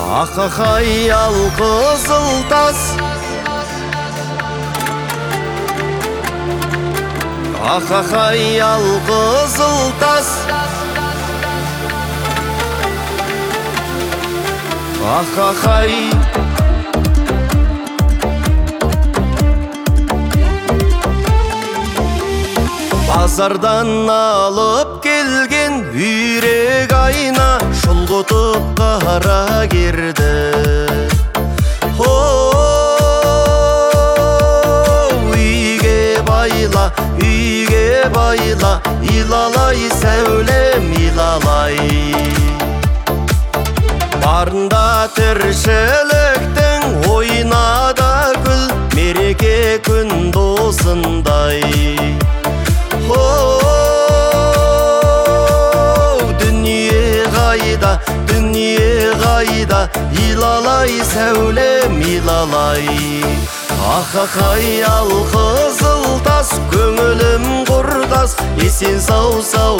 Аққай ал қызыл тас, аққай ал қызыл тас, аққай. Базардан алып келген үйрек айна шұлғытып қара керді. Үйге байла, илалай сәулем илалай. Барында тіршіліктің ойнада күл, мереке күн досындай. Дүние қайда, илалай сәулем илалай. Аққай ал қызыл тас, көңілім құрдас, есен сау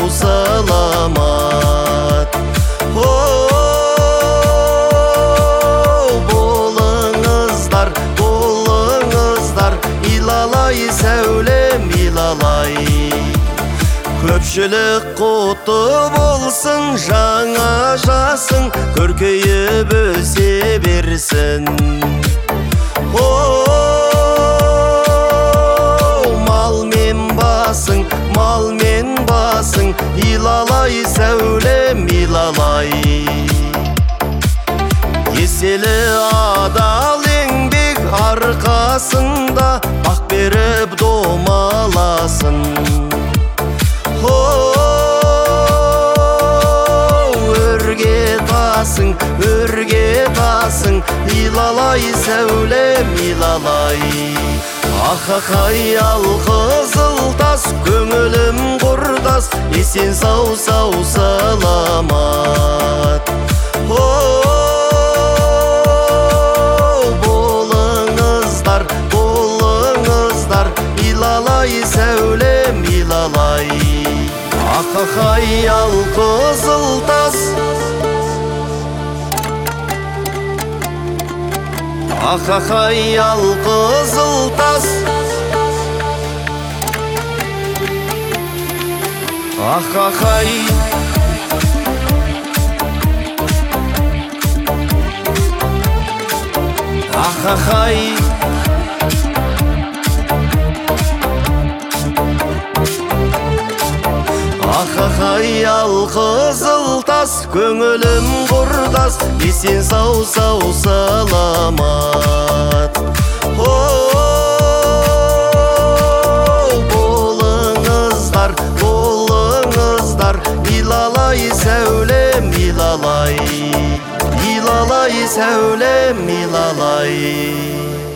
саламат. Болыңыздар, илалай сәулем илалай. Көпшілік құтты болсын, жаңа жасың көркейіп өсе берсін. Малмен басың, илалай сәулем илалай. Еселі адал еңбек арқасында бақ беріп домаласын. Өрге тасың, илалай сәулем илалай. Аққай ал қызыл тас, көңілім құрдас, есен сау саламат. Болыңыздар, илалай сәулем илалай. Аққай ал қызыл тас, аққай ал қызыл тас, аққай. Аққай Аққай ал қызыл тас, көңілім құрдас, есен сау саламат. Болыңыздар, илалай сәулем илалай. Илалай сәулем илалай.